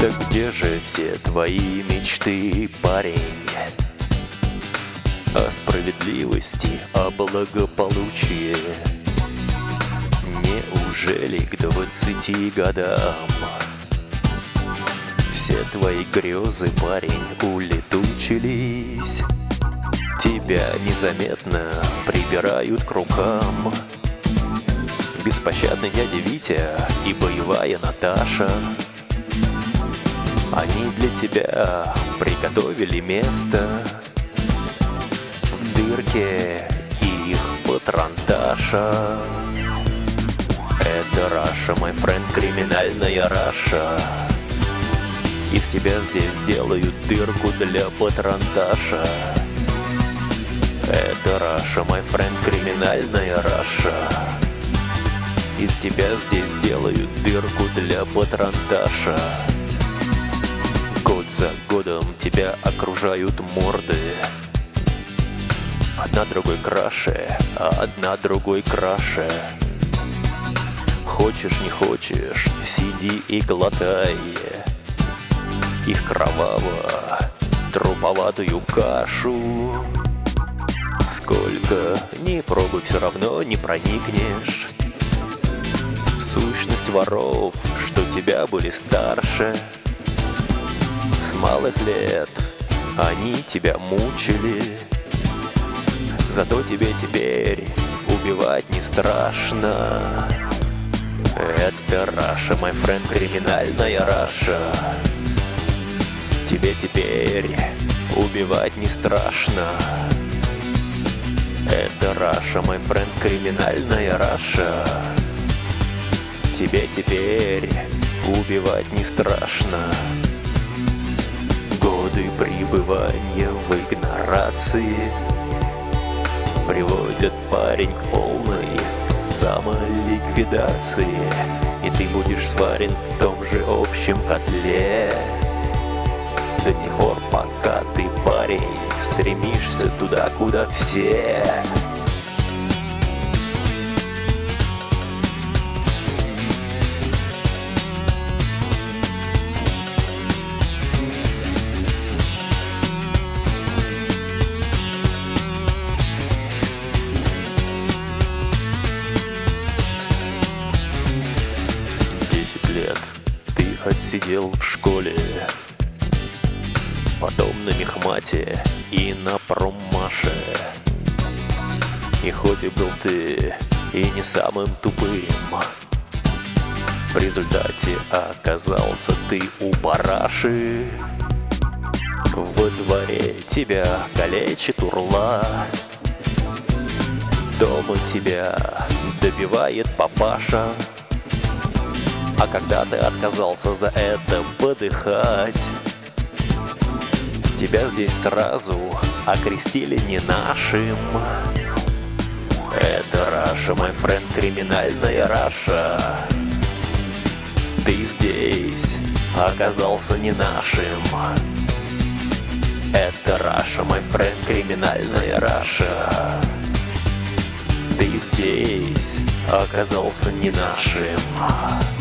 Так где же все твои мечты, парень? О справедливости, о благополучии? Неужели к 20 годам все твои грезы, парень, улетучились? Тебя незаметно прибирают к рукам беспощадный дядя Витя и боевая Наташа. Они для тебя приготовили место в дырке их патронташа. Это Раша, мой френд, криминальная Раша. Из тебя здесь сделают дырку для патронташа. Это Раша, мой френд, криминальная Раша. Из тебя здесь делают дырку для патронташа. Год за годом тебя окружают морды. Одна другой краше, а одна другой краше. Хочешь, не хочешь, сиди и глотай их кроваво-труповатую кашу. Сколько ни пробуй, все равно не проникнешь в сущность воров, что тебя были старше. С малых лет они тебя мучили, зато тебе теперь убивать не страшно. Это Раша, мой френд, криминальная Раша. Тебе теперь убивать не страшно. Это Раша, мой френд, криминальная Раша. Тебе теперь убивать не страшно. Годы пребывания в игнорации приводят, парень, к полной самоликвидации. И ты будешь сварен в том же общем котле до тех пор, пока ты, парень, стремишься туда, куда все. 10 лет ты отсидел в школе, потом на мехмате и на проммаше. И хоть и был ты и не самым тупым, в результате оказался ты у параши. Во дворе тебя калечит урла, дома тебя добивает папаша. А когда ты отказался за это подыхать, тебя здесь сразу окрестили не нашим. Это Раша, мой френд, криминальная Раша. Ты здесь оказался не нашим. Это Раша, мой френд, криминальная Раша. Ты здесь оказался не нашим.